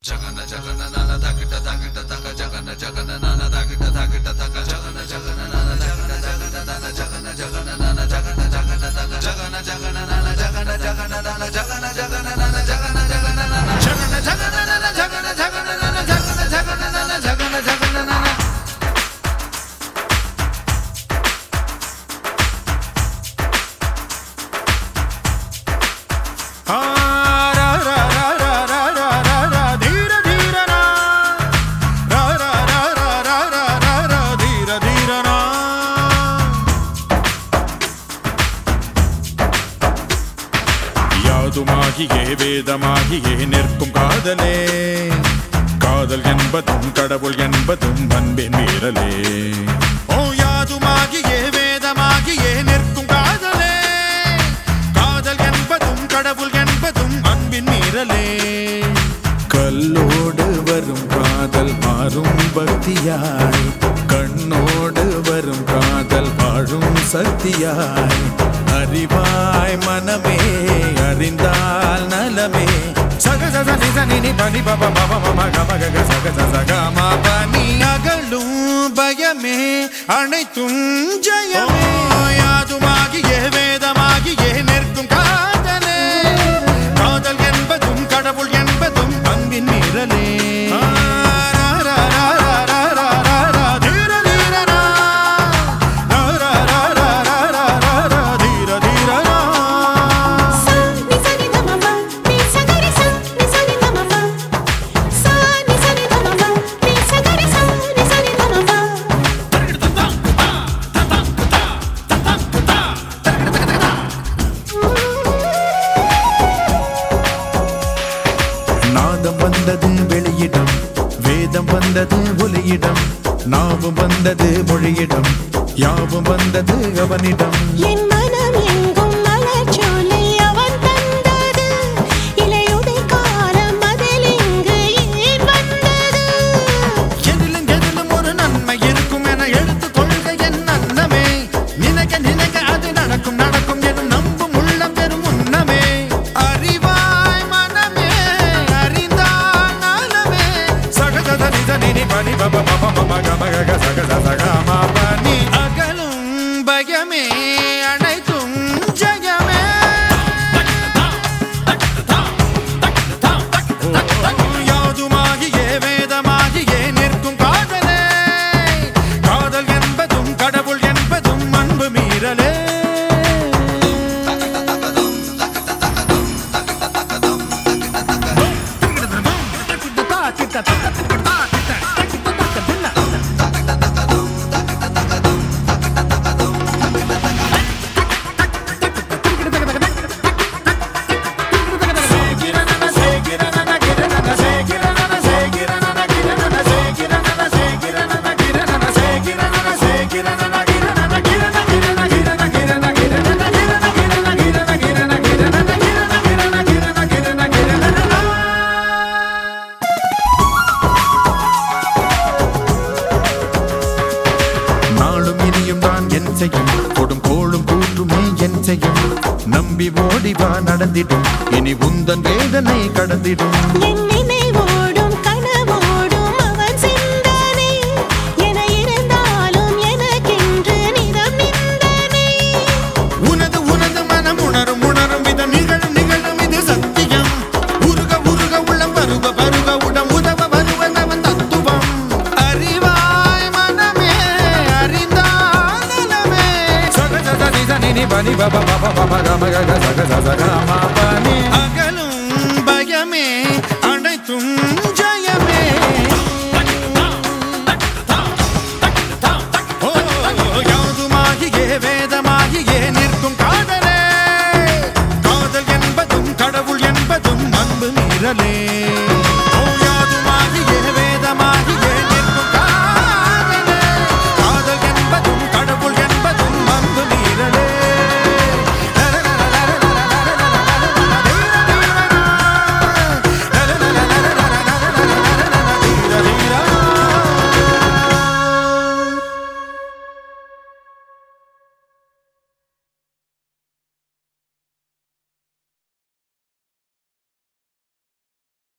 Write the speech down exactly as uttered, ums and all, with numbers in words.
Jagana jagana nana dakita dakita taka jagana jagana nana dakita dakita taka jagana jagana nana jagana jagana nana jagana jagana nana jagana jagana taka jagana jagana nana jagana jagana nana jagana jagana nana jagana jagana nana jagana jagana nana jagana jagana nana jagana jagana nana jagana jagana nana யாதுமாகியே வேதமாகியே நிற்கும் காதலே காதல் என்பதும் கடவுள் என்பதும் அன்பின் மீறலே ஓ யாதுமாகியே வேதமாகியே நிற்கும் காதலே காதல் என்பதும் கடவுள் என்பதும் அன்பின் மீறலே கல்லோடு வரும் காதல் மாறும் பக்தியாய் கண்ணோடு வரும் காதல் வாழும் சக்தியாய் அறிவாய் மனமே அறிந்தால் நலமே சக சக நிச நினி பனி பப பப மம கம கக சக சக கம பனி அகலும் பயமே அனைத்தும் ஜெயமே யாதுமாகியே வேதமாகியே நிற்கும் காதலே காதல் என்பதும் கடவுள் என்பதும் அன்பின் மீறலே வந்தது வெளியிடம் வேதம் வந்தது ஒலியிடம் நாவும் வந்தது மொழியிடம் யாவும் வந்தது அவனிடம் என் மனம் எங்கும் மலர்ச்சோலை அவன் தந்தது இலையுதை காலம் அதில் இங்கு ஏன் வந்தது எதிலும் எதிலும் ஒரு நன்மை இருக்கும் என எடுத்துக் கொள்க என் அன்னமே நினைக்க நினைக்க அது நடக்கும் நடக்கும் எனும் நம்பும் உள்ளம் பெறும் உன்னமே அறிவாய் மனமே பனி பப பப மம கம கக சக சக ம பனி அகலும் பயமே அனைத்தும் ஜெயமே யாதுமாகியே வேதமாகியே நிற்கும் காதலே காதல் என்பதும் கடவுள் என்பதும் அன்பு மீறலே கொடும் கோளும் கூற்றுமே என் செய்யும் நம்பி ஓடிவா நடந்திடும் இனி உந்தன் வேதனை கடந்திடும் என் நினைவோடும் கனவோடும் அவன் சிந்தனை என இருந்தாலும் எனக்கென்று நிறம் நிந்தனை உனது உனது மனம் உணரும் உணரும் விதம் நிகழும் நிகழும் இது சத்தியம் உருக உருக உள்ளம் பருவ பருவ உடம் உதவ வருவன் அவன் தத்துவம் அறிவாய் மனமே அறிந்தால் பனி பப பப பப கம கக சக சக